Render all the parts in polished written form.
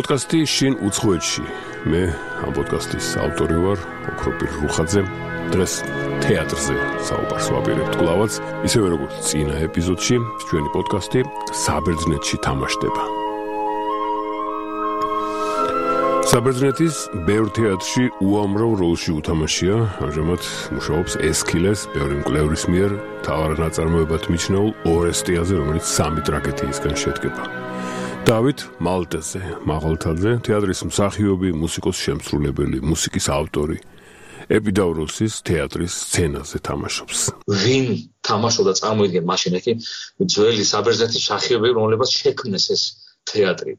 პოდკასტი შინ უცხოეთში. მე ამ პოდკასტის ავტორი ვარ, ოქროპირ რუხაძე. დღეს თეატრზე საუბარს ვაპირებთ კვლავაც, ისევე როგორც წინა ეპიზოდში, ჩვენი პოდკასტი საბერძნეთში თამაშდება. საბერძნეთის ბევრ თეატრში უამრავ როლში უთამაშია, ამჟამად მუშაობს ესქილეს, ბევრი მკვლევრის მიერ მთავარ ნაწარმოებად მიჩნეულ ორესტიაზე, რომელიც 3 ტრაგედიისგან შედგება. დავით მალტეზე, მაღალთაძე, თეატრის მსახიობი, მუსიკოს შემსრულებელი, მუსიკის ავტორი. ეპიდავროსის თეატრის სცენაზე თამაშობს. ვინ თამაშობდა წარმოიდგენ მაშინ εκεί ძველი საბერძნეთის მსახიობები, რომლებაც შექმნეს ეს თეატრი.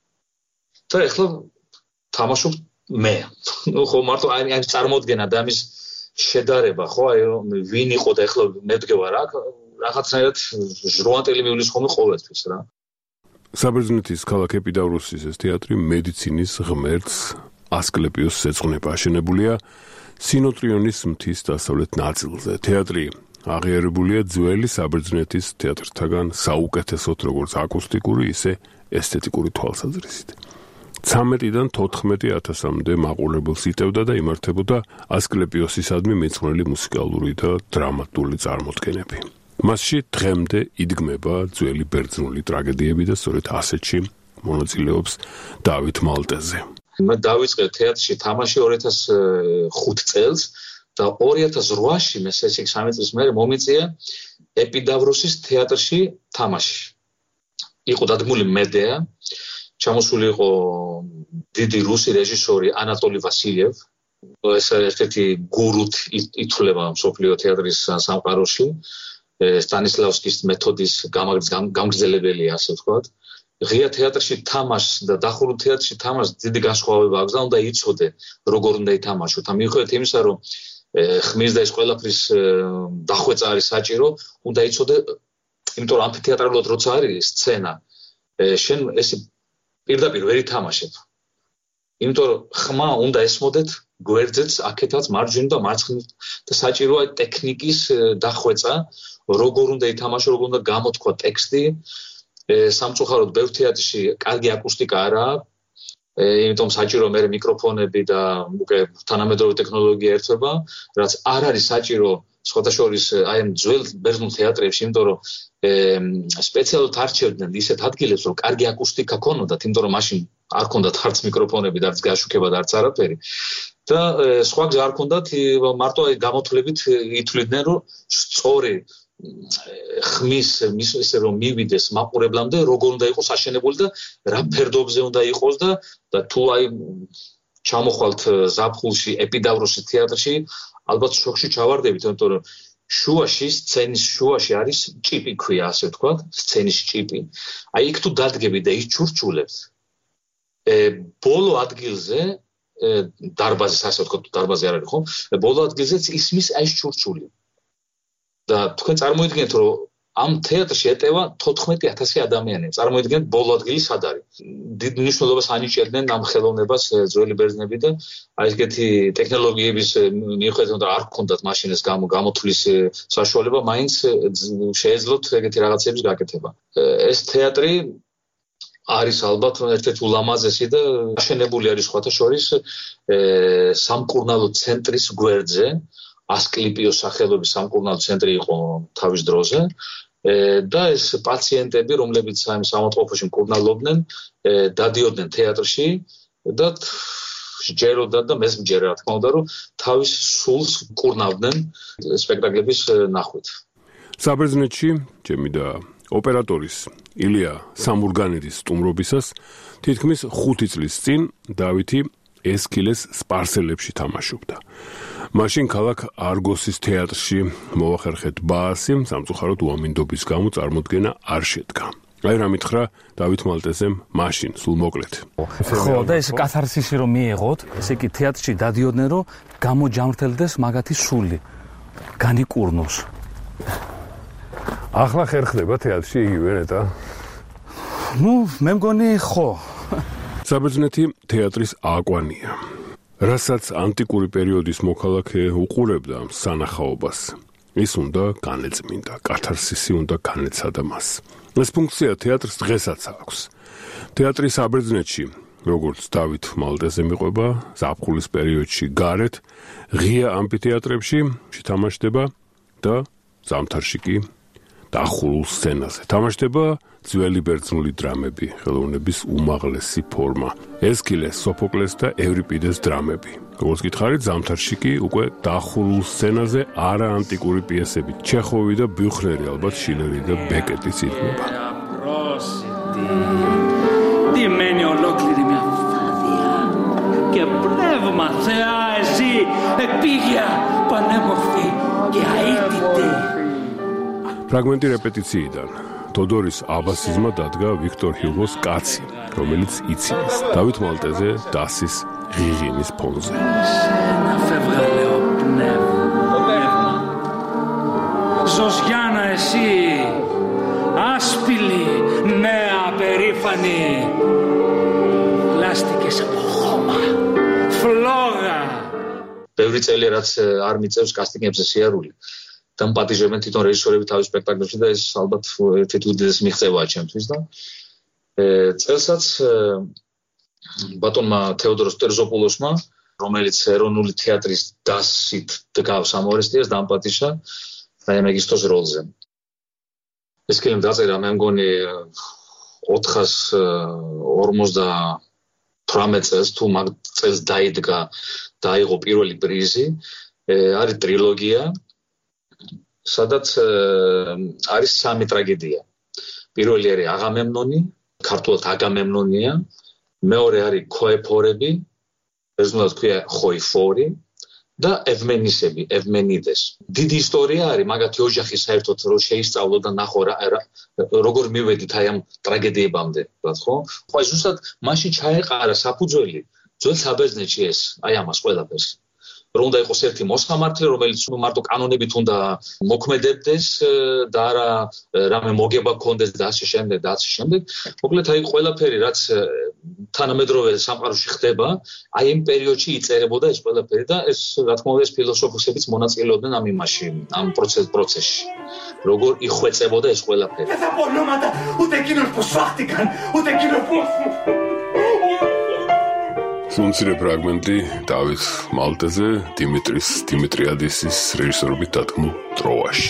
და ეხლა თამაშობ მე. ხო მარტო აი წარმოდგენა და ამის შედარება, ხო, აი ვინ იყო და ეხლა მედგება რა, რაღაცნაირად ჟრუანტელი მივლის ხოლმე ყოველთვის რა. საბერძნეთის ქალაქ ეპიდავროსის ეს თეატრი მედიცინის ღმერთს ასკლეპიოსს ეძღვნება. აშენებულია სინოტრიონის მთის დასავლეთ ნაწილზე. თეატრი აღიარებულია ძველი საბერძნეთის თეატრთაგან საუკეთესოდ, როგორც აკუსტიკური, ისე ესთეტიკური თვალსაზრისით. 13-დან 14,000-მდე მაყურებელს იტევდა და იმართებოდა ასკლეპიოსისადმი მიძღვნილი მუსიკალური და დრამატული წარმოდგენები. მასში დღემდე იდგმება ძველი ბერძნული ტრაგედიები და სწორედ ასეთში მონაწილეობს დავით მალტეზე. მე დავიწყე თეატრში თამაში 2005 წელს და 2008-ში მე 3 წლის მერე მომიწია ეპიდავროსის თეატრში თამაში. იყო დადგმული მედეა, ჩამოსული იყო დიდი რუსი რეჟისორი ანატოლი ვასილიევ. ეს ერთ-ერთი გურუთ ითვლება მსოფლიო თეატრის სამყაროში. სტანისლავსკის მეთოდის გამგრძელებელია, ასე ვთქვათ. ღია თეატრში თამაშს და დახურულ თეატრში თამაშს დიდი განსხვავება აქვს და უნდა იცოდე როგორ უნდა ითამაშოთ. მიუხედავად იმისა, რომ ხმის და ეს ყველაფრის დახვეწა არის საჭირო, უნდა იცოდე, იმიტომ რომ ამფითეატრალურად როცა არის სცენა, შენ ეს პირდაპირ ვერ ითამაშებ. იმიტომ რომ ხმა უნდა ესმოდეთ გვერდზეც, აქეთაც მარჯვნივ და მარცხნივ და საჭიროა ტექნიკის დახვეწა, როგორ უნდა ითამაშო, როგორ უნდა გამოთქვა ტექსტი. სამწუხაროდ ბევრ თეატრში კარგი აკუსტიკა არ აქვს, იმიტომ საჭირო მე მიკროფონები და უკვე თანამედროვე ტექნოლოგია ერთვება, რაც არ არის საჭირო სხვათა შორის აი ამ ძველ ბერძნულ თეატრებში, იმიტომ რომ სპეციალურად არჩევდნენ ისეთ ადგილებს, რომ კარგი აკუსტიკა ქონოდათ, იმიტომ რომ მაშინ არ ქონდათ არც მიკროფონები და არც გაშუქება და არც არაფერი. და სხვა გზა არ ქონდათ, მარტო აი გამოთვლებით ითვლიდნენ, რომ სწორი ხმის ისე რომ მივიდეს მაყურებლამდე, როგორ უნდა იყოს აშენებული და რა ფერდობზე უნდა იყოს და თუ აი ჩამოხვალთ ზაფხულში ეპიდავროსის თეატრში, ალბათ შოქში ჩავარდებით, იმიტომ რომ შუაში, სცენის შუაში არის ჭიპი ქვია, ასე ვთქვათ, სცენის ჭიპი. აი იქ თუ დადგები და ის ჩურჩულებს, ბოლო ადგილზე დარბაზის, ასე ვთქვათ, დარბაზი არ არის, ხო? ბოლო ადგილზეც ისმის აი ჩურჩული. და თქვენ წარმოიდგინეთ, რომ ამ თეატრში ეტევა 14,000 ადამიანი. წარმოიდგინეთ, ბოლო ადგილი სად არის. დიდ მნიშვნელობას ანიჭებდნენ ამ ხელოვნებას ძველი ბერძნები და აი ესეთი ტექნოლოგიების მიუხედავად არ ჰქონდათ მაშინ ეს გამოთვლის საშუალება, მაინც შეეძლოთ ეგეთი რაღაცების გაკეთება. ეს თეატრი არის ალბათ ერთ-ერთი ულამაზესი და აშენებული არის სხვათა შორის სამკურნალო ცენტრის გვერდზე. ასკლიპიოს სახელობის სამკურნალო ცენტრი იყო თავის დროზე და ეს პაციენტები, რომლებიც ამ სამოწყოფოში მკურნალობდნენ, დადიოდნენ თეატრში და ჯეროდათ და მეს მჯერა, რა თქმა უნდა, რომ თავის სულს მკურნავდნენ სპექტაკლების ნახვით. საბერძნეთში, ჩემი და ოპერატორის ილია სამურგანიძის სტუმრობისას თითქმის 5 წლის წინ დავითი ესქილეს სპარსელებში თამაშობდა. მაშინ ქალაქ არგოსის თეატრში მოახერხეთ ბაასი, სამწუხაროდ უამინდობის გამო წარმოდგენა არ შედგა. აი რა მითხრა დავით მალტეზემ მაშინ, სულ მოკლედ. ხო, და ეს კათარსისი რომ მიიღოთ, ესე იგი თეატრში დადიოდნენ, რომ გამოჯამრთელდეს მაგათი სული, განიკურნოს. ახლა ხერხდება თეატრში იგივე ნეტა? მე მგონი ხო. საბერძნეთი თეატრის აკვანია. რასაც ანტიკური პერიოდის მოქალაქე უყურებდა სანახაობას, ის უნდა განეწმინდა, კათარსისი უნდა განეცადა მას. ეს ფუნქცია თეატრს დღესაც აქვს. თეატრი საბერძნეთში როგორც დავით მალტეზე მიყვება ზაფხულის პერიოდში გარეთ ღია ამფითეატრებში თამაშდება და ზამთარში კი დახურულ სცენაზე თამაშდება ძველი ბერძნული დრამები, ხელოვნების უმაღლესი ფორმა, ესქილეს, სოფოკლეს და ევრიპიდეს დრამები. როგორც გითხარით, ზამთარში კი უკვე დახურულ სცენაზე არა ანტიკური პიესები, ჩეხოვი და ბიუხნერი, ალბათ შილერი და ბეკეტიც იდგმება. Τι μένει ολόκληρη μια φάδια και πνεύμα θεά εσύ επίγεια πανέμορφη και αίτητη. ფრაგმენტი რეპეტიციიდან თოდორის აბასიზმა დადგა ვიქტორ ჰიუგოს კაცი, რომელიც იცინეს დავით მალტეზე დასის ღიღინის ფონზე. Ζωζιάνα εσύ, άσπηλη, νέα, περήφανη, πλάστηκες από χώμα, φλόγα. ბევრი წელი რაც არ მიწევს კასტინგებზე სიარული. და პატიჟებენ თვითონ რეჟისორები თავის სპექტაკლებში და ეს ალბათ ერთ-ერთი უდიდესი მიღწევაა ჩემთვის და წელსაც ბატონმა თეოდოროს ტერზოპულოსმა, რომელიც ეროვნული თეატრის დასით დგავს ამორესტიას დამპატიჟა და მეგისტოს როლზე. ეს ფილმი დაწერა მე მგონი 458 წელს თუ მაგ წელს დაიდგა და აიღო პირველი პრიზი. არის ტრილოგია სადაც არის 3 ტრაგედია. პირველი არის აღამემნონი, ქართულად აგამემნონია, მეორე არის ქოეფორები, ბერძნულად ქვია ხოიფორი და ევმენისები, ევმენიდეს. დიდი ისტორია არის, მაგათი ოჯახი საერთოდ რო შეისწავლო და ნახო როგორ მივედით აი ამ ტრაგედიებამდე, ხო? ხო, ზუსტად მაშინ ჩაეყარა საფუძველი ძველ საბერძნეთში ეს, აი ამას ყველაფერს. რომ უნდა იყოს ერთი მოსამართლე, რომელიც მარტო კანონებით უნდა მოქმედებდეს და არა რამე მოგება ქონდეს და ასე შემდეგ და ასე შემდეგ. მოკლედ აი ყველაფერი რაც თანამედროვე სამყაროში ხდება, აი იმ პერიოდში იწერებოდა ეს ყველაფერი და ეს რა თქმა უნდა ეს ფილოსოფოსებიც მონაწილეობდნენ ამ იმაში, ამ პროცესში. როგორ იხვეწებოდა ეს ყველაფერი. Δεν θα πω ονόματα ούτε εκείνους που σφάχτηκαν, ούτε εκείνους που... Სუნცირე ფრაგმენტი დავით მალტეზე დიმიტრიადისის რეჟისორობით დადგმულ ტროაში.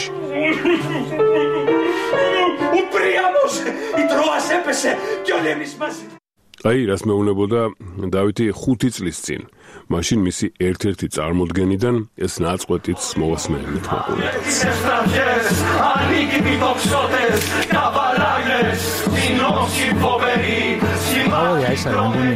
Ο Πρίαμος, η Τρόας έπεσε και όλοι εμείς μαζί. აი, რას მეუბნებოდა დავითი 5 წლის წინ. მაშინ მისი ერთ-ერთი წარმოდგენიდან ეს ნაწყვეტიც მოვასმენთ მაყურებელს. აი, სარგონი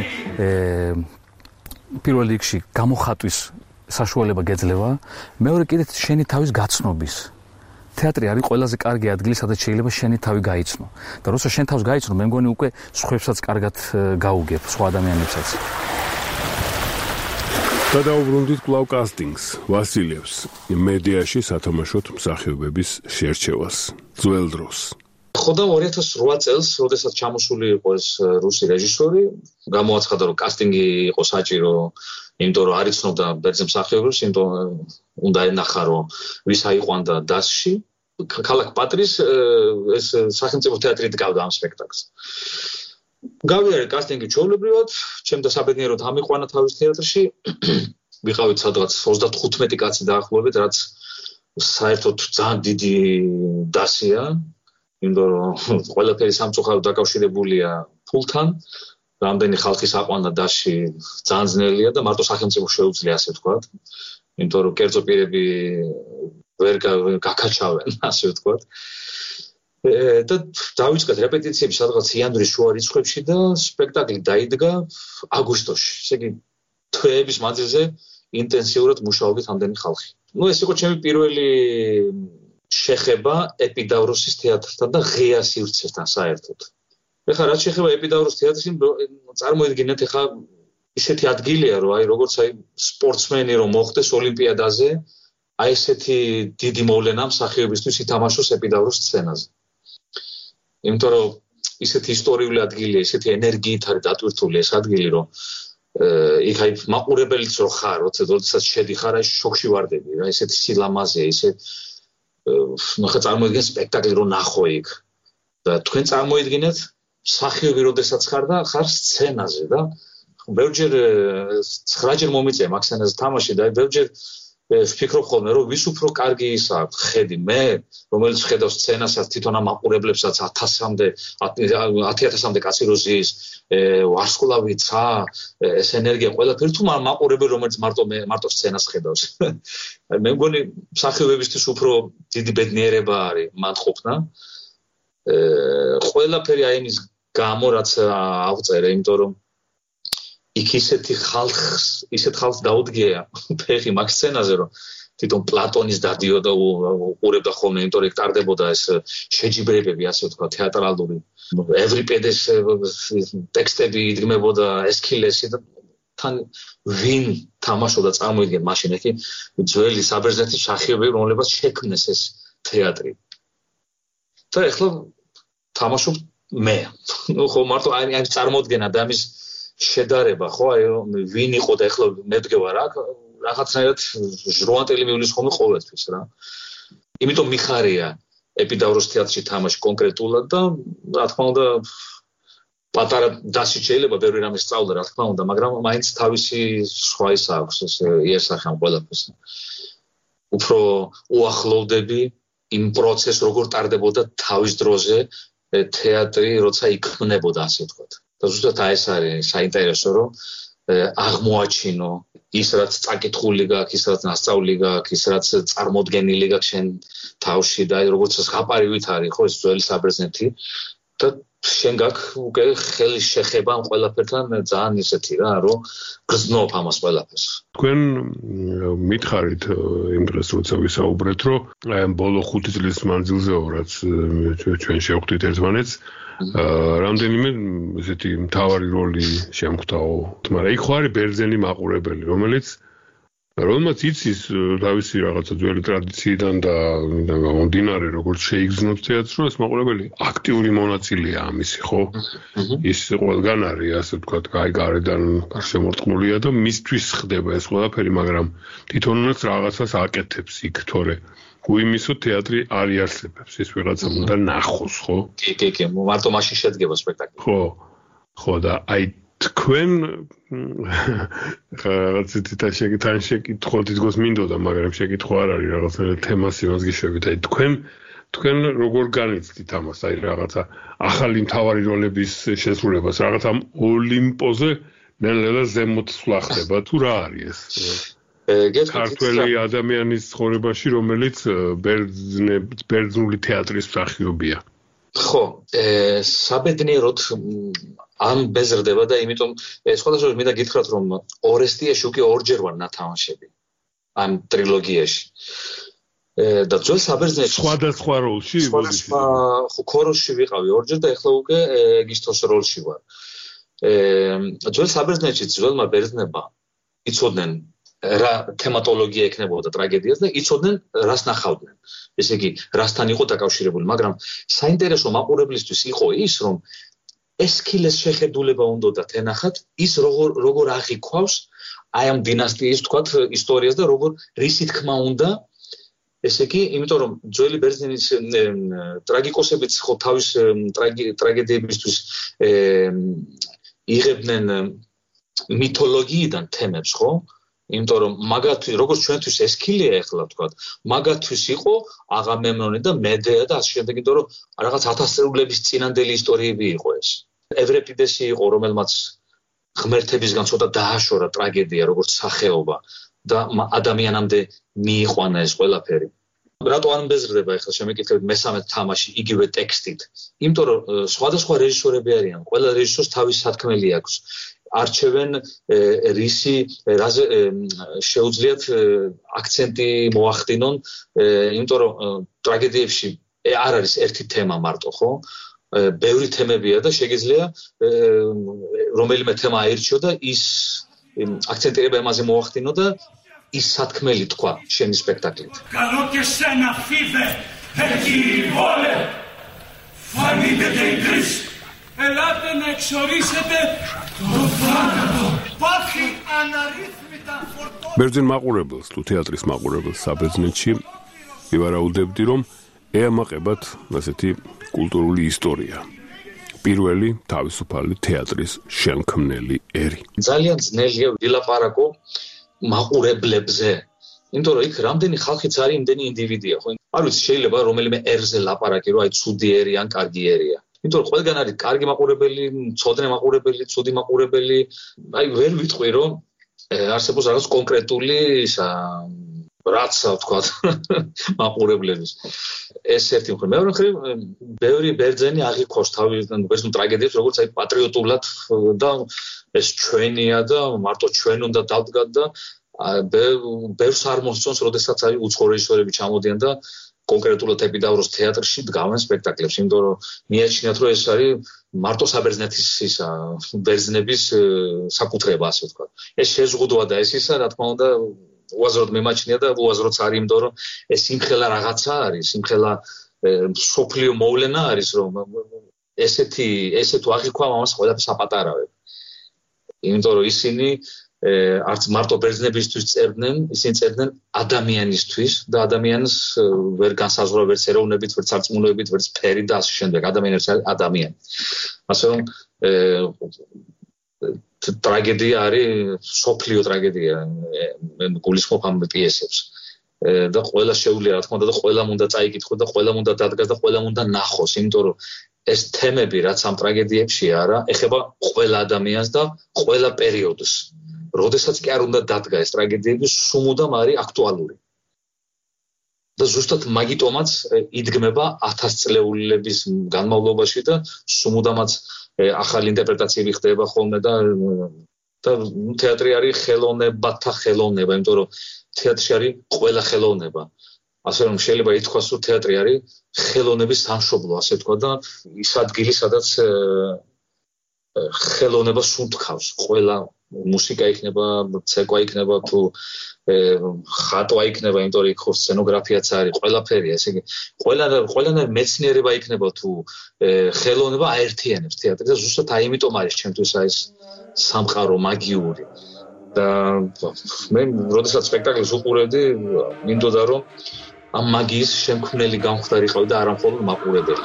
პირველ რიგში გამოხატვის საშუალება გეძლევა, მეორე კიდე შენი თავის გაცნობის. თეატრი არის ყველაზე კარგი ადგილი, სადაც შეიძლება შენი თავი გაიცნო. და როცა შენ თავს გაიცნო, მე მგონი უკვე სხვებსაც კარგად გაუგებ, სხვა ადამიანებსაც. და დაუბრუნდით კვლავ კასტინგს, ვასილიევს, მედიაში სათამაშოდ მსახიობების შერჩევას, ძველ დროს. ხო და 2008 წელს, როდესაც ჩამოსული იყო ეს რუსი რეჟისორი, გამოაცხადა რომ კასტინგი იყო საჭირო, იმიტომ რომ არ იცნობდა ბერძენ მსახიობებს, იმიტომ უნდა ენახა რომ ვის აიყვანდა დასში. ქალაქ პატრის ეს სახელმწიფო თეატრი დგავდა ამ სპექტაკლს. გავიარე კასტინგი ჩვეულებრივად, ჩემ და საბედნიეროდ ამიყვანა თავის თეატრში. ვიყავით სადღაც 35 კაცი დაახლოებით, რაც საერთოდ ძალიან დიდი დასია. იმიტომ რომ ყველაფერი სამწუხაროდ დაკავშირებულია ფულთან, რამდენი ხალხის აყვანა დასში ძალიან ძნელია და მარტო სახელმწიფო შეუძლია ასე ვთქვათ. იმიტომ რომ კერძო პირები ვერ გაკაჩავენ, ასე ვთქვათ. და დავიწყეთ რეპეტიციები სადღაც იანვრის შუა რიცხვებში და სპექტაკლი დაიდგა აგვისტოში. ესე იგი თვეების მანძილზე ინტენსიურად მუშაობით ამდენი ხალხი. ეს იყო ჩემი პირველი შეხება ეპიდავროსის თეატრთან და ღია სივრცესთან საერთოდ. ეხლა რაც შეხება ეპიდავროს თეატრში, წარმოიდგინეთ ეხლა ისეთი ადგილია, რომ აი როგორც აი სპორტსმენი რომ მოხდეს ოლიმპიადაზე, აი ესეთი დიდი მოვლენა მსახიობისთვის ითამაშოს ეპიდავროს სცენაზე. იმიტომ რომ ისეთი ისტორიული ადგილია, ისეთი ენერგიით არის დატვირთული ეს ადგილი, რომ იქ აი მაყურებელიც რო ხარ, როდესაც შედიხარ, აი შოქში ვარდები, რა ესეთი სილამაზეა, ხა წარმოიდგინეთ სპექტაკლი რო ნახო იქ. და თქვენ წარმოიდგინეთ მსახიობი როდესაც ხარ და ხარ სცენაზე და ბევრჯერ 9-ჯერ მომიწია მაქსენაზე თამაში და ბევრჯერ ვფიქრობ ხოლმე რომ ვის უფრო კარგი ისა ხედი მე რომელიც ხედავს სცენასაც თვითონ ამ მაყურებლებსაც 10,000-მდე კაცი რო ზის ვარსკვლავი ცა ეს ენერგია ყველაფერი თუ მაყურებელი რომელიც მარტო სცენას ხედავს მე მგონი მსახიობებისთვის უფრო დიდი ბედნიერება არის მათ ყოფნა ყველაფერი აი იმის გამო რაც აღწერე იმიტომ რომ იქ ისეთ ხალხს დაუდგია ფეხი მაგ სცენაზე რომ თვითონ პლატონის დადიოდა უყურებდა ხოლმე იმიტომ რომ ტარდებოდა ეს შეჯიბრებები ასე ვთქვა თეატრალური ევრიპედეს ტექსტები იდგმებოდა ესქილესი და თან ვინ თამაშობდა წარმოიდგენ მაშინ εκεί ძველი საბერძნეთის მსახიობები რომლებსაც შექმნეს ეს თეატრი და ეხლა თამაშობ მე ხო მარტო აი წარმოდგენა და ამის შედარება ხო აი ვინ იყო და ეხლა მედგება რა რაღაცნაირად ჟრუანტელი მივლის ხოლმე ყოველთვის რა იმიტომ მიხარია ეპიდავროს თეატრში თამაში კონკრეტულად და რა თქმა უნდა პატარა დასით შეიძლება ბევრი რამე სწავლა რა თქმა უნდა მაგრამ მაინც თავისი სხვა ის აქვს ეს იესახან ყველაფერს უფრო უახლოვდები იმ პროცესს როგორ ტარდებოდა თავის დროზე თეატრი როცა იქმნებოდა ასე ვთქვათ და ზუსტად ეს არის საინტერესო რომ აღმოაჩინო ის რაც წაკითხული გაქვს ის რაც ნასწავლი გაქვს ის რაც წარმოდგენილი გაქვს შენ თავში და როგორც ზღაპარივით არის ხო ეს ძველი საბერძნეთი და შენ გაქვს უკვე ხელი შეხება ამ ყველაფერთან ძალიან ისეთი რა რომ გრძნობ ამას ყველაფერს თქვენ მითხარით იმ დღეს როცა ვისაუბრეთ რომ აი ამ ბოლო 5 წლის მანძილზეო რაც ჩვენ შევხვდით ერთმანეთს რამდენიმე ესეთი მთავარი როლი შემხვდაო მაგრამ იქ ხო არის ბერძენი მაყურებელი რომელმაც იცის თავისი რაღაცა ძველი ტრადიციიდან და გამომდინარე როგორც შეიგრძნობს თეატრს რომ ეს მაყურებელი აქტიური მონაწილეა ამისი ხო ის ყველგან არის ასე ვთქვათ გარედან გარშემორტყმულია და მისთვის ხდება ეს ყველაფერი მაგრამ თვითონაც რაღაცას აკეთებს იქ თორე უიმისო თეატრი არ იარსებებს ის ვიღაცამ უნდა ნახოს ხო კი მარტო მაშინ შედგება სპექტაკლი ხო და აი თქვენ რაღაცა შეკითხოთ იგოს მინდოდა მაგრამ შეკითხვა არ არის რაღაცა თემას იმას გიშვებით აი თქვენ როგორ განიცდით ამას აი რაღაცა ახალი მთავარი როლების შესრულებას რაღაცა ოლიმპოზე ნელ-ნელა ზემოთ სვლა ხდება თუ რა არის ეს ქართველი ადამიანის ცხოვრებაში რომელიც ბერძნული თეატრის მსახიობია ხო საბედნიეროდ ამ ბეზრდება და იმიტომ სხვადასხვა მინდა გითხრათ რომ ორესტიაში უკვე ორჯერ ვარ ნათამაშები ამ ტრილოგიაში და ძველ საბერძნეთში სხვადასხვა როლში ხო ქოროსში ვიყავი ორჯერ და ეხლა უკვე ეგისტოს როლში ვარ ძველ საბერძნეთში ძველმა ბერძნებმა იცოდნენ რა თემატოლოგია ექნებოდა ტრაგედიას და იცოდნენ რას ნახავდნენ ესე იგი რასთან იყო დაკავშირებული მაგრამ საინტერესო მაყურებლისთვის იყო ის რომ ესქილეს შეხედულება უნდათ ენახათ ის როგორ აღიქვავს აი ამ დინასტიის თქვათ ისტორიას და როგორ რისი თქმა უნდა ესე იგი იმიტომ რომ ძველი ბერძნის ტრაგიკოსებიც ხო თავის ტრაგედიებისთვის იღებდნენ მითოლოგიიდან თემებს ხო იმიტომ რომ მაგათთვის როგორც ჩვენთვის ესქილია ეხლა ვთქვათ მაგათთვის იყო აღამემნონი და მედეა და ასე შემდეგ იმიტომ რომ რაღაც 1000 წლების წინანდელი ისტორიები იყო ეს ევრიპიდესი იყო რომელმაც ღმერთებისგან ცოტა დააშორა ტრაგედია როგორც სახეობა და ადამიანამდე მიიყვანა ეს ყველაფერი რატო არ მბეზრდება ეხლა შემეკითხებით მესამე თამაში იგივე ტექსტით იმიტომ რომ სხვადასხვა რეჟისორები არიან ყველა რეჟისორს თავისი სათქმელი აქვს არჩევენ რისი რაზე შეუძლიათ აქცენტი მოახდინონ იმიტომ რომ ტრაგედიებში არ არის ერთი თემა მარტო ხო ბევრი თემებია და შეგიძლია რომელიმე თემა აირჩიო და ის აქცენტირება იმაზე მოახდინო და ის სათქმელი თქვა შენი სპექტაკლით Καλό και σένα φίδε εκεί βόλε φανείτε τρεις ελάτε να εξορίσετε το θάνατο πάθη αναρρύθμιτα φορτώ ბერძენ მაყურებელს თუ თეატრის მაყურებელს საბერძნეთში ვივარაუდებდი რომ ეამაყებათ ასეთი კულტურული ისტორია პირველი თავისუფალი თეატრის შემქმნელი ერი. ძალიან ძნელია ვილაპარაკო მაყურებლებზე. იმიტომ რომ იქ რამდენი ხალხიც არის, იმდენი ინდივიდია, ხო? არ ვიცი, შეიძლება რომელიმე ერზე ლაპარაკი, რომ აი ცუდი ერი ან კარგი ერია. იმიტომ რომ ყველგან არის კარგი მაყურებელი, მცოდნე მაყურებელი, ცუდი მაყურებელი. აი ვერ ვიტყვი, რომ არსებობს რაღაც კონკრეტული ისა რაც თქვა მაყურებლების. ეს ერთი მხრივ. მეორე მხრივ, ბევრი ბერძენი აღიქოს თავის ბერძნულ ტრაგედიებს, როგორც აი პატრიოტულად და ეს ჩვენია და მარტო ჩვენ უნდა დავდგათ და ბევრს არ მოსწონს, როდესაც აი უცხო რეჟისორები ჩამოდიან და კონკრეტულად ეპიდავროს თეატრში დგავენ სპექტაკლებს, იმიტომ რომ მიაჩნიათ, რომ ეს არის მარტო საბერძნეთის ისა ბერძნების საკუთრება, ასე ვთქვათ. ეს შეზღუდვა და ეს ისა, რა თქმა უნდა, უაზროდ მემაჩნია და უაზროდაც არის, იმიტომ რომ ეს სიმხელა რაღაცა არის, სიმხელა სოფლიო მოვლენა არის, რომ ესე თუ აღიქვა ამას ყველაფერს აპატარავებ. იმიტომ რომ ისინი არც მარტო ბერძნებისთვის წერდნენ, ისინი წერდნენ ადამიანისთვის და ადამიანს ვერ განსაზღვრავენ ვერც ეროვნებით, ვერც სარწმუნოებით, ვერც ფერი და ასე შემდეგ. ადამიანს არის ადამიანი. ასე რომ ტრაგედია არის სოფლიო ტრაგედია, გულისხმობ ამ პიესებს. და ყველა შეუძლია, რა თქმა უნდა, და ყველამ უნდა წაიკითხო და ყველამ უნდა დადგას და ყველამ უნდა ნახოს, იმიტომ რომ ეს თემები, რაც ამ ტრაგედიებში არა, ეხება ყველა ადამიანს და ყველა პერიოდს. როდესაც კი არ უნდა დადგა ეს ტრაგედიები, სუმუდამ არის აქტუალური. და ზუსტად მაგიტომაც იდგმება 1000 წლეულების განმავლობაში და სუმუდამაც ახალი ინტერპრეტაციები ხდება ხოლმე და თეატრი არის ხელოვნებათა ხელოვნება, იმიტომ რომ თეატრში არის ყველა ხელოვნება. ასე რომ შეიძლება ითქვას, რომ თეატრი არის ხელოვნების სამშობლო, ასე თქვა და ის ადგილი, სადაც ხელოვნებას უთქავს. ყველა მუსიკა იქნება, ცეკვა იქნება თუ ხატვა იქნება, იმიტომ რომ იქ ხო სცენოგრაფიაც არის, ყველაფერია, ესე იგი ყველანაირი მეცნიერება იქნება თუ ხელოვნება აერთიანებს თეატრს და ზუსტად აი იმიტომ არის ჩემთვის ეს სამყარო მაგიური. და მე როდესაც სპექტაკლს უყურებდი, მინდოდა რომ ამ მაგიის შემქმნელი გამხდარიყავი და არა მხოლოდ მაყურებელი.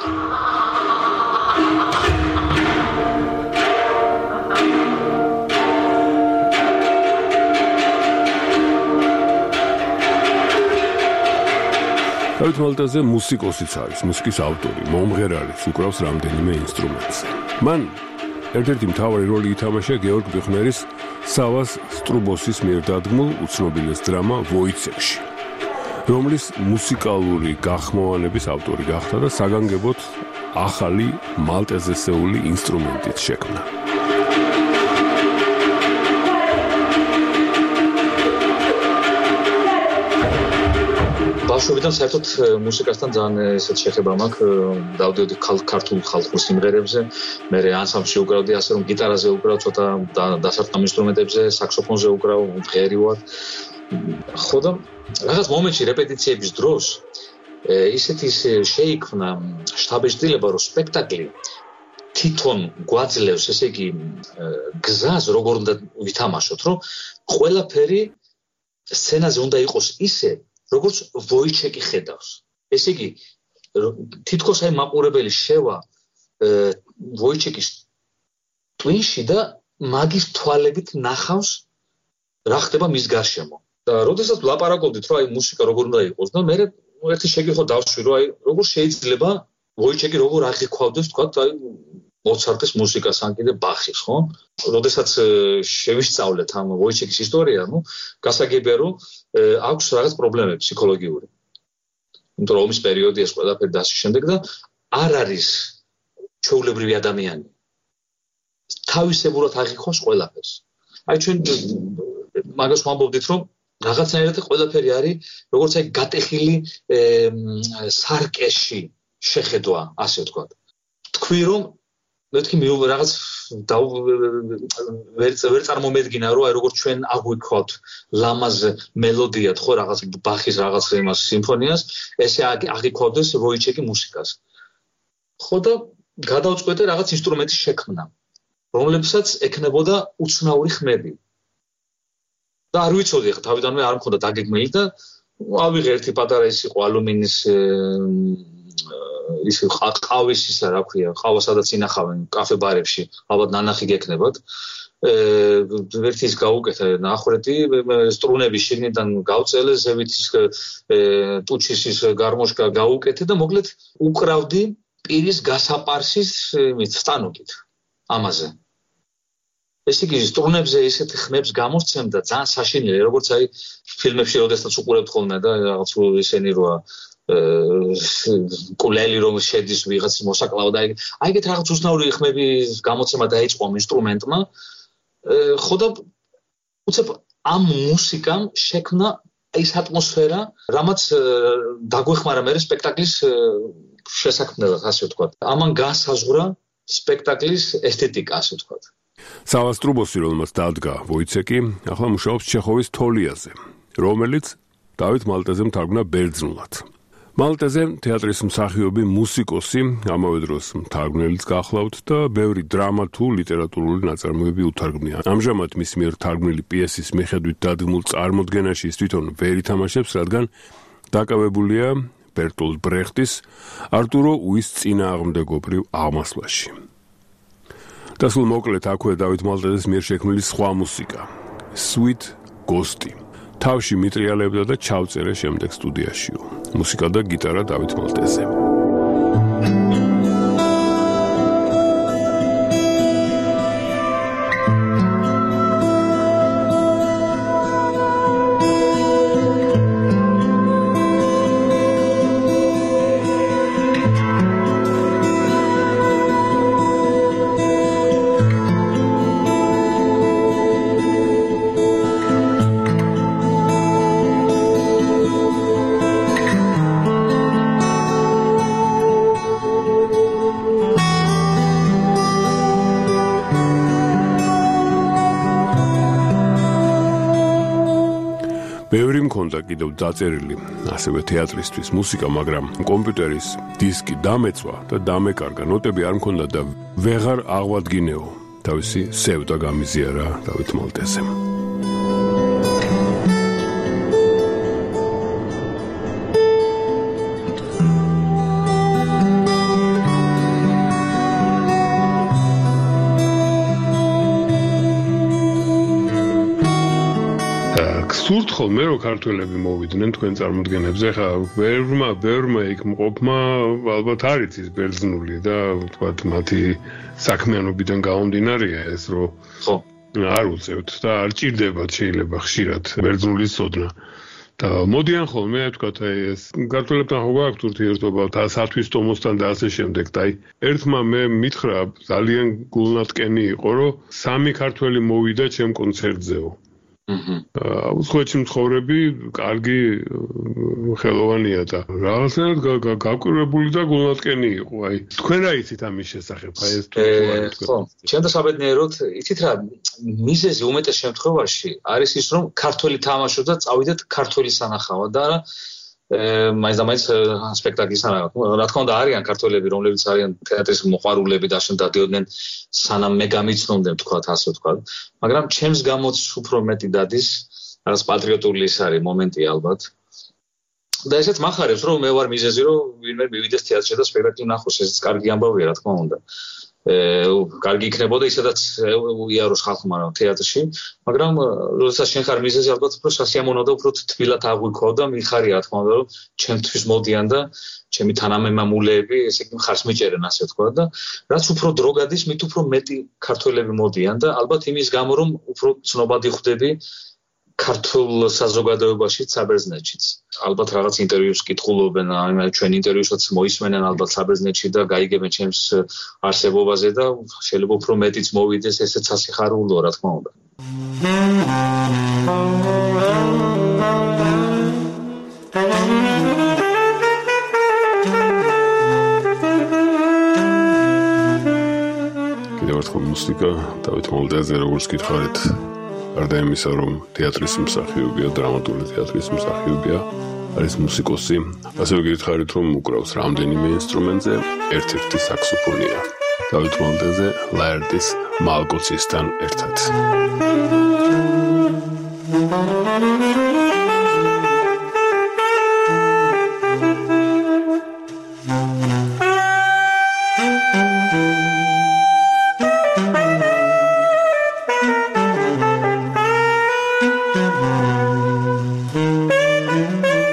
დავით მალტაძე მუსიკოსიც არის, მუსიკის ავტორი, მომღერალიც, უკრავს რამდენიმე ინსტრუმენტს. მან ერთ-ერთი მთავარი როლი ითამაშა გეორგ ბიხნერის სავას სტრუბოსის მიერ დადგმულ უცნობილეს დრამა ვოიცეკში, რომლის მუსიკალური გახმოვანების ავტორი გახდა და საგანგებოდ ახალი მალტეზესეული ინსტრუმენტით შექმნა. ბავშვობიდან საერთოდ მუსიკასთან ძალიან ესეთ შეხება მაქვს, დავდიოდი ქართულ ხალხურ სიმღერებზე, მე ანსამბლში უკრავდი, ასე რომ გიტარაზე უკრავ, ცოტა დასარტყამ ინსტრუმენტებზე, საქსოფონზე უკრავ, ღერივად. ხო და რაღაც მომენტში რეპეტიციების დროს ისეთი შეიქმნა შთაბეჭდილება, რომ სპექტაკლი თვითონ გვაძლევს, ესე იგი, გზას როგორ უნდა ვითამაშოთ, რომ ყველაფერი სცენაზე უნდა იყოს ისე, როგორც ვოიჩეკი ხედავს. ესე იგი, თითქოს აი მაყურებელი შევა ვოიჩეკის ტვინში და მაგის თვალებით ნახავს რა ხდება მის გარშემო. და როდესაც ვლაპარაკობდით, რომ აი მუსიკა როგორ უნდა იყოს და მე ერთი შეგეხო დავშვი, რომ აი როგორ შეიძლება ვოიჩეკი როგორ აღიქვავდეს, თქვა, აი მოცარტის მუსიკას ან კიდე ბახის, ხო? როდესაც შევისწავლეთ ამ ვოიჩეკის ისტორია, გასაგებია, რომ აქვს რაღაც პრობლემები ფსიქოლოგიური. იმიტომ რომ ომის პერიოდი ეს ყველაფერი და ასე შემდეგ და არ არის ჩვეულებრივი ადამიანი. თავისებურად აღიქვავს ყველაფერს. აი ჩვენ მაგას ვამბობდით, რომ რაღაცნაირად ყველაფერი არის როგორც აი გატეხილი სარკეში შეხედვა, ასე ვთქვათ. თქვი რომ მეთქი რაღაც ვერ წარმომედგინა რომ აი როგორც ჩვენ აღვიქვათ ლამაზ მელოდიად ხო რაღაც ბახის რაღაც იმას სიმფონიას ესე აღიქვავდეს ვოიჩეკი მუსიკას ხო და გადავწყვეტე რაღაც ინსტრუმენტის შექმნა რომლებსაც ეკნებოდა უცნაური ხმები და არ ვიცოდი ხა თავიდანვე არ მქონდა დაგეგმილი და ავიღე ერთი პატარა ის იყო ალუმინის ის ყავის ისა რა ქვია, ყავა სადაც ინახავენ კაფე-ბარებში, ალბათ ნანახი გეკნებათ. ერთი ის გაუკეთე ნახრეთი, სტრუნები შიგნიდან გავწელე, ზევით ის ტუჩის ის გარმოშკა გაუკეთე და მოკლედ უკრავდი პირის გასაპარსის სტანოკით ამაზე. ეს იგი სტრუნებზე ისეთი ხმებს გამოსცემდა ძალიან საშინელი, როგორც აი ფილმებში როდესაც უყურებთ ხოლმე და რაღაც ისენი როა კულელი რომ შედის ვიღაც მოსაკლავ და აი ეგეთ რაღაც უცნაური ხმები გამოცემა დაიწყო ამ ინსტრუმენტმა. ხო და უცებ ამ მუსიკამ შექმნა ის ატმოსფერა, რამაც დაგვეხმარა მე სპექტაკლის შესაქმნელად, ასე ვთქვათ. ამან განსაზღვრა სპექტაკლის ესთეტიკა, ასე ვთქვათ. სავას ტრუბოსი, რომელმაც დადგა ვოიცეკი, ახლა მუშაობს ჩეხოვის თოლიაზე, რომელიც დავით მალტეზე მთარგმნა ბერძნულად. მალტეზე თეატრის მსახიობი, მუსიკოსი, ამავე დროს მთარგმნელიც გახლავთ და ბევრი დრამა თუ ლიტერატურული ნაწარმოები უთარგმნია. ამჟამად მის მიერ თარგმნილი პიესის მიხედვით დადგმულ წარმოდგენაში ის თვითონ ვერ ითამაშებს, რადგან დაკავებულია ბერტოლტ ბრეხტის არტურო უის წინააღმდეგობრივ აღმასვლაში. და სულ მოკლედ აქვე დავით მალტეზეს მიერ შექმნილი სხვა მუსიკა, Sweet Ghost-ი. თავში მიტრიალებდა და ჩავწერე შემდეგ სტუდიაშიო. მუსიკა და გიტარა დავით მალტეზე. ბევრი მქონდა კიდევ დაწერილი ასევე თეატრისთვის მუსიკა, მაგრამ კომპიუტერის დისკი დამეწვა და დამეკარგა, ნოტები არ მქონდა და ვეღარ აღვადგინეო. თავისი სევდა გამიზიარა დავით მალტეზემ. სურთ ხოლმე რომ ქართველები მოვიდნენ თქვენ წარმოდგენებზე, ხა ბევრმა იქ მყოფმა ალბათ არ იცის ბერძნული და ვთქვათ მათი საქმიანობიდან გამომდინარეა ეს რომ ხო არ უწევთ და არ ჭირდებათ შეიძლება ხშირად ბერძნულის ცოდნა. და მოდიან ხოლმე ვთქვათ აი ეს ქართველებთან ხო გააქვთ ურთიერთობა სათვის ტომოსთან და ასე შემდეგ და აი ერთმა მე მითხრა ძალიან გულნატკენი იყო რომ 3 ქართველი მოვიდა ჩემ კონცერტზეო. უცხოეთში მცხოვრები კარგი ხელოვანია და რაღაცნაირად გაკვირვებული და გულნატკენი იყო. აი თქვენ რა იცით ამის შესახებ? აი ეს თუ ხო, ჩემ და საბედნიეროდ იცით რა, მიზეზი უმეტეს შემთხვევაში არის ის რომ ქართველი თამაშობს და წავიდეთ ქართველი სანახავად და არა მაინც სპექტაკლის სანახავად. რა თქმა უნდა არიან ქართველები, რომლებიც არიან თეატრის მოყვარულები და შენ დადიოდნენ სანამ მე გამიცნობდნენ თქვათ ასე ვთქვათ. მაგრამ ჩემს გამოც უფრო მეტი დადის რაღაც პატრიოტული ის არის მომენტი ალბათ. და ესეც მახარებს რომ მე ვარ მიზეზი რომ ვინმე მივიდეს თეატრში და სპექტაკლი ნახოს, ესეც კარგი ამბავია რა თქმა უნდა. კარგი იქნებოდა ისედაც უიაროს ხალხმა თეატრში, მაგრამ როდესაც შენ ხარ მიზეზი ალბათ უფრო სასიამოვნო და უფრო თბილად აღვიქვა და მიხარია რა თქმა უნდა რომ ჩემთვის მოდიან და ჩემი თანამემამულეები ესე იგი ხარს მიჭერენ ასე ვთქვა და რაც უფრო დრო გადის, მით უფრო მეტი ქართველები მოდიან და ალბათ იმის გამო რომ უფრო ცნობადი ხვდები ქართულ საზოგადოებაშიც, საბერძნეთშიც. ალბათ რაღაც ინტერვიუს კითხულობენ, ჩვენ ინტერვიუსაც მოისმენენ ალბათ საბერძნეთში და გაიგებენ ჩემს არსებობაზე და შეიძლება უფრო მეტიც მოვიდეს, ესეც სასიხარულოა რა თქმა უნდა. კიდევ ერთხელ მუსიკა დავით მალტეზე როგორც გითხარით გარდა იმისა, რომ თეატრის მსახიობია, დრამატული თეატრის მსახიობია, არის მუსიკოსი, ასევე გითხარით, რომ უკრავს რამდენიმე ინსტრუმენტზე, ერთ-ერთი საქსოფონია. დავით მალტეზე ლაერტის მალკოცისთან ერთად.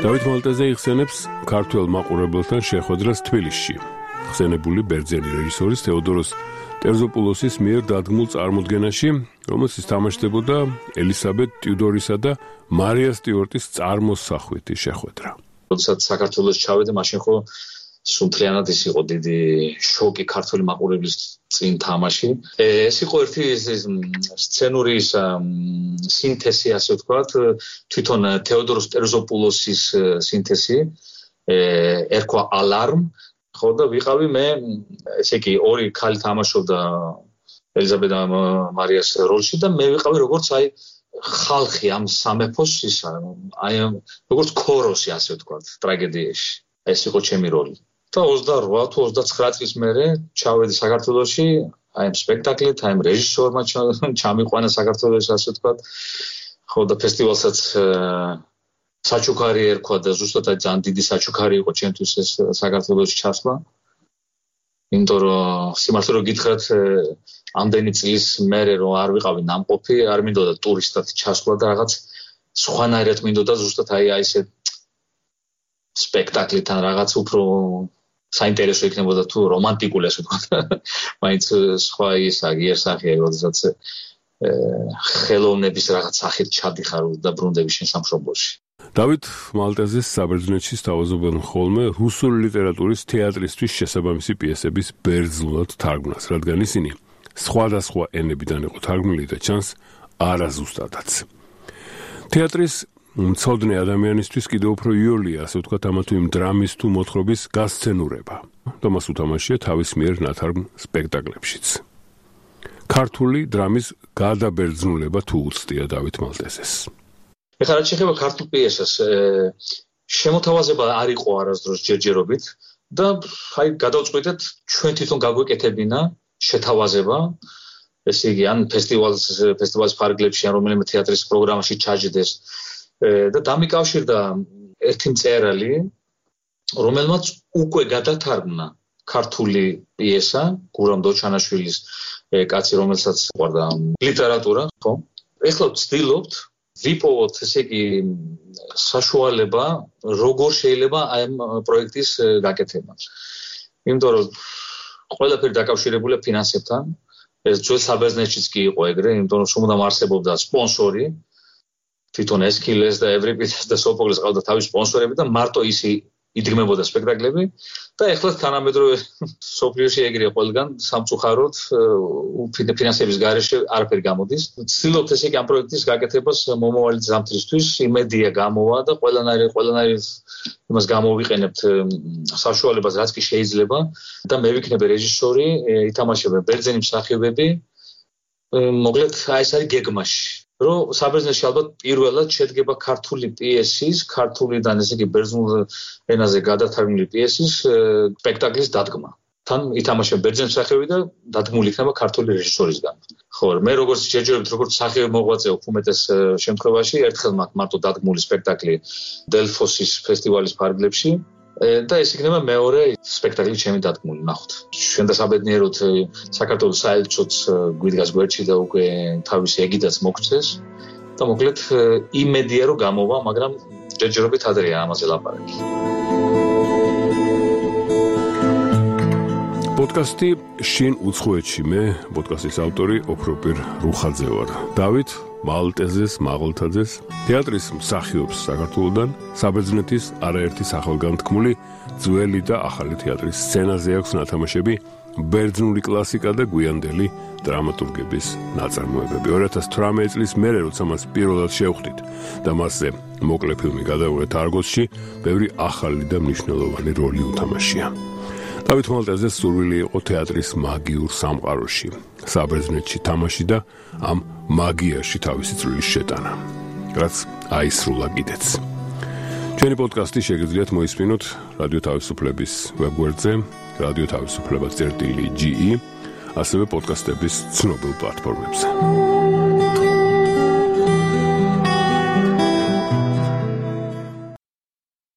დავით მალტეზე იხსენებს ქართველ მაყურებელთან შეხვედრას თბილისში. ხსენებული ბერძენი რეჟისორის თეოდოროს ტერზოპულოსის მიერ დადგმულ წარმოდგენაში, რომელსაც თამაშდებოდა ელისაბედ ტიუდორისა და მარია სტიუარტის წარმოსახვითი შეხვედრა. როდესაც საქართველოს ჩავედი, მაშინ ხო სუნთლიანად ის იყო დიდი შოკი ქართული მაყურებლის წინ თამაში. ეს იყო ერთი სცენური სინთეზი, ასე ვთქვათ, თვითონ თეოდოროს ტერზოპულოსის სინთეზი, ერქვა ალარმ, ხო და ვიყავი მე, ესე იგი, ორი ქალი თამაშობდა ელიზაბედ და მარიას როლში და მე ვიყავი როგორც ხალხი ამ სამეფოს როგორც ქოროსი, ასე ვთქვათ, ტრაგედიაში. ეს იყო ჩემი როლი. და 28 თუ 29 წლის მერე ჩავედი საქართველოში, ამ სპექტაკლით, ამ რეჟისორმა ჩამიყვანა საქართველოში, ასე ვთქვათ. ხო და ფესტივალსაც საჩუქარი ერქვა და ზუსტად ძალიან დიდი საჩუქარი იყო ჩემთვის ეს საქართველოში ჩასვლა. იმიტომ რომ სიმართლე რომ გითხრათ, ამდენი წლის მერე რომ არ ვიყავი ნამყოფი, არ მინდოდა ტურისტად ჩასვლა და რაღაც სხვანაირად მინდოდა ზუსტად ესე სპექტაკლთან რაღაც უფრო საინტერესო იქნებოდა თუ რომანტიკული, ასე ვთქვათ. მაინც სხვა ღიერსახეა, როდესაც ხელოვნების რაღაც სახით ჩადიხარ და ბრუნდები შენ სამშობლოში. დავით მალტეზეს საბერძნეთში სთავაზობენ ხოლმე რუსული ლიტერატურის თეატრისთვის შესაბამისი პიესების ბერძნულად თარგმნას, რადგან ისინი სხვადასხვა ენებიდან იყო თარგმნილი და ჩანს არაზუსტადაც. თეატრის მცოდნე ადამიანისთვის კიდევ უფრო იოლია, ასე ვთქვათ, ამა თუ იმ დრამის თუ მოთხრობის გასცენურება. და მას უთამაშია თავის მიერ ნათარგმ სპექტაკლებშიც. ქართული დრამის გადაბერძნულება თუ უცდია დავით მალტეზეს. ეხლა რაც შეეხება ქართულ პიესას, შემოთავაზება არ იყო არასდროს ჯერჯერობით და გადავწყვიტეთ ჩვენ თვითონ გაგვეკეთებინა შეთავაზება, ესე იგი, ან ფესტივალის ფარგლებში, ან რომელიმე თეატრის პროგრამაში ჩაჯდეს და დამიკავშირდა ერთი მწერალი, რომელმაც უკვე გადათარგმნა ქართული პიესა, გურამ დოჩანაშვილის კაცი, რომელსაც უყვარდა ლიტერატურა, ხო? ეხლა ვცდილობთ ვიპოვოთ, ესე იგი, საშუალება, როგორ შეიძლება ამ პროექტის გაკეთება. იმიტომ რომ ყველაფერი დაკავშირებულია ფინანსებთან. ეს ძველ საბერძნეთშიც კი იყო ეგრე, იმიტომ რომ სულ არსებობდა სპონსორი. თვითონ ესქილეს და ევრიპიდეს და სოფოკლეს ყავდა თავის სპონსორები და მარტო ისი იდგმებოდა სპექტაკლები და ეხლა თანამედროვე სოფლიოში ეგრეა ყველგან სამწუხაროდ ფინანსების გარეშე არაფერი გამოდის. ვცდილობთ ესე იგი ამ პროექტის გაკეთებას მომავალი ზამთრისთვის, იმედია გამოვა და ყველანაირ იმას გამოვიყენებთ საშუალებას, რაც კი შეიძლება და მე ვიქნები რეჟისორი, ითამაშება ბერძენი მსახიობები. მოკლედ, ეს არის გეგმაში. რომ საბერძნეთში ალბათ პირველად შედგება ქართული პიესის, ქართულიდან ესე იგი ბერძნულ ენაზე გადათარგმნილი პიესის სპექტაკლის დადგმა. თან ითამაშება ბერძენი მსახიობი და დადგმული იქნება ქართული რეჟისორისგან. ხო, მე როგორც ჯერჯერობით როგორც მსახიობი მოღვაწე უმეტეს შემთხვევაში, ერთხელ მაქვს მარტო დადგმული სპექტაკლი დელფოსის ფესტივალის ფარგლებში. და ეს იქნება მეორე სპექტაკლი ჩემი დადგმული, ნახოთ. ჩვენ და საბედნიეროდ საქართველოს საელჩოც გვიდგას გვერდში და უკვე თავისი ეგიდაც მოგწეს და მოკლედ იმედია რომ გამოვა, მაგრამ ჯერჯერობით ადრეა ამაზე ლაპარაკი. პოდკასტი შინ უცხოეთში, მე პოდკასტის ავტორი ოქროპირ რუხაძე ვარ. დავით მალტეზეს მაღლთაძეს, თეატრის მსახიობს საქართველოდან, საბერძნეთის არაერთი სახელგანთქმული ძველი და ახალი თეატრის სცენაზე აქვს ნათამაშები, ბერძნული კლასიკა და გვიანდელი დრამატურგების ნაწარმოებები. 2018 წლის მერე, როცა მას პირველად შევხვდით და მასზე მოკლე ფილმი გადავიღეთ არგოსში, ბევრი ახალი და მნიშვნელოვანი როლი უთამაშია. დავით მალტეზეს სურვილი იყო თეატრის მაგიურ სამყაროში, საბერძნეთში თამაში და ამ მაგიაში თავისი წვლის შეტანა, რაც აისრულა კიდეც. ჩვენი პოდკასტი შეგიძლიათ მოისმინოთ რადიო თავისუფლების ვებგვერდზე, რადიო თავისუფლება.ge, ასევე პოდკასტების ცნობილ პლატფორმებზე.